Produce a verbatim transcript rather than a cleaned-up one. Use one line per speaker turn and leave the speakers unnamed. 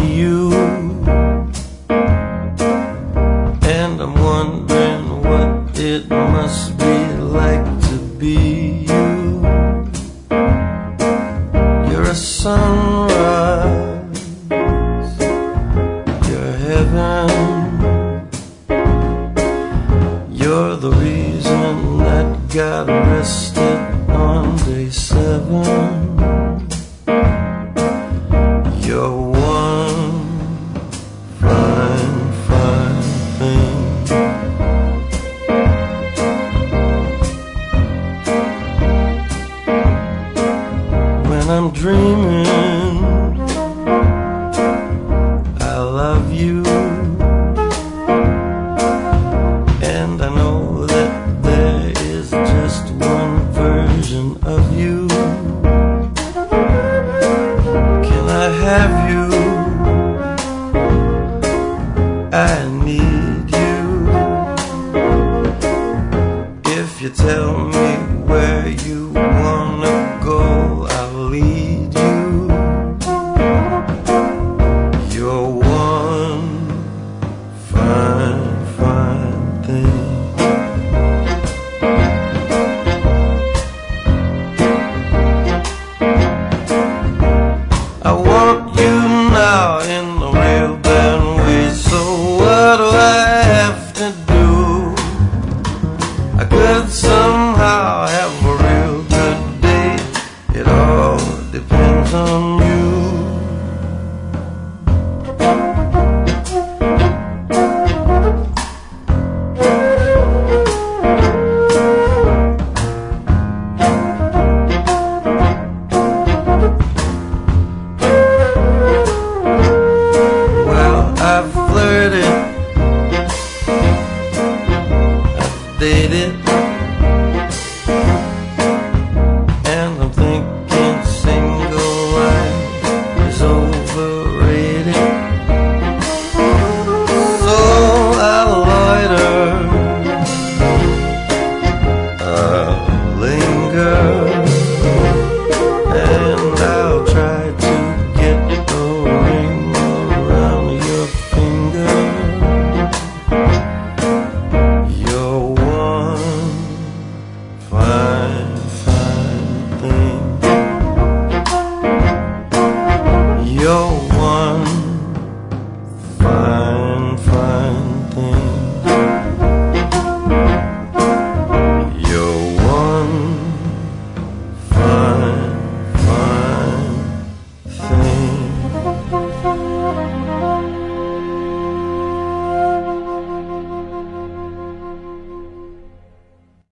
you, and I'm wondering what it must be like to be you. You're a sunrise, you're heaven, you're the reason that God rested on day seven. You're one fine, fine thing. When I'm dreaming, I love you, and I know that there is just one version of you. Can I have you? I need you. If you tell me